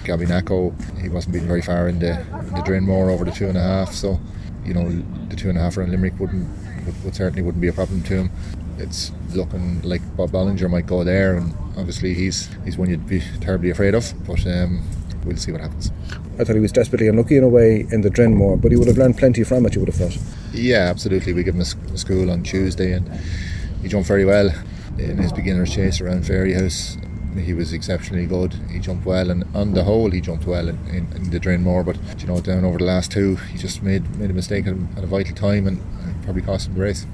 Gabby Nacco, he wasn't beaten very far in the Drainmore over the 2.5, so the 2.5 around Limerick would certainly wouldn't be a problem to him. It's looking like Bob Bollinger might go there, and obviously he's one you'd be terribly afraid of, but we'll see what happens. I thought he was desperately unlucky in a way in the Drainmore, but he would have learned plenty from it, you would have thought. Yeah, absolutely. We gave him a school on Tuesday, and he jumped very well in his beginner's chase around Fairyhouse. He was exceptionally good. He jumped well, and on the whole he jumped well in the Drainmore, but down over the last two he just made a mistake at a vital time, and probably cost him the race.